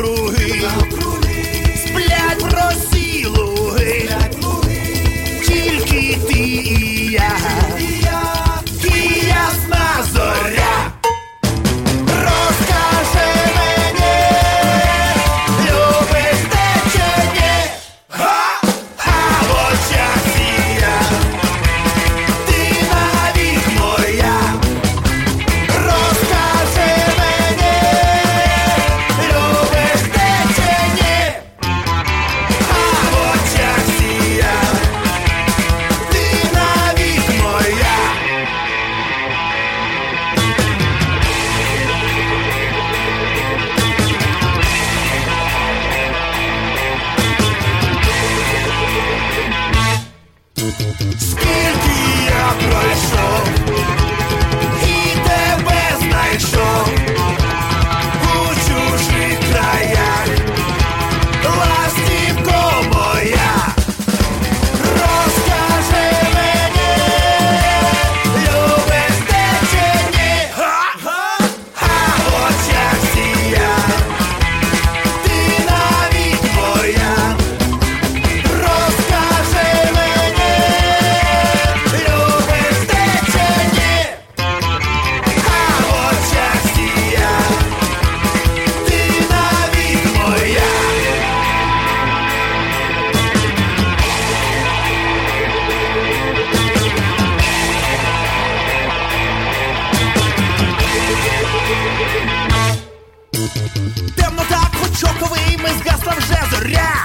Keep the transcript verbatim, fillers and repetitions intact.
навкруги, сплять просі луги, тільки ти і я, і ясна зоря. Розкажи мені, любиш ти чи ні? А в очах сія, ти навік моя. Розкажи мені, любиш ти чи ні? А в очах сія, ти навік моя. Скільки я пройшов і тебе знайшов у чужих краях, ластівко моя. Розкажи мені, любиш ти чи ні? А в очах сія, ти навік моя. Розкажи мені, любиш ти чи ні? А в очах сія, ти навік моя. Темно так, хоч оковий, ми згасла вже зоря.